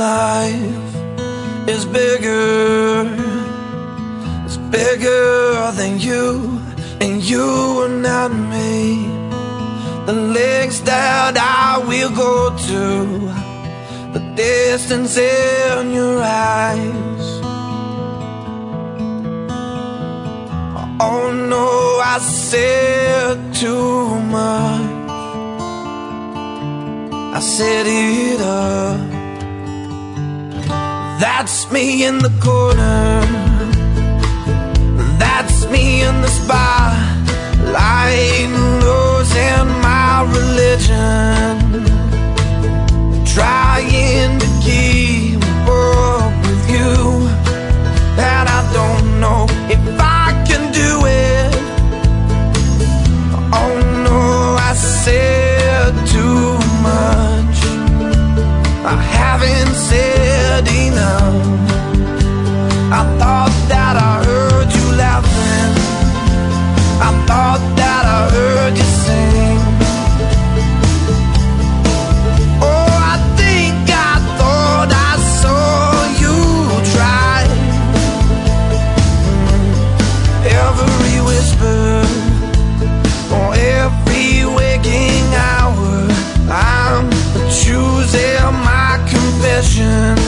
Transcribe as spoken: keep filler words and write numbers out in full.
life is bigger, it's bigger than you, and you are not me. The lengths that I will go to, the distance in your eyes. Oh no, I said too much, I set it up. That's me in the corner, that's me in the spotlight, losing my religion, trying to keep up with you, and I don't know if I can do it. Oh no, I said too much, I haven't said enough. I thought that I heard you laughing, I thought that I heard you sing. Oh, I think I thought I saw you try. Every whisper, or every waking hour, I'm choosing my confession.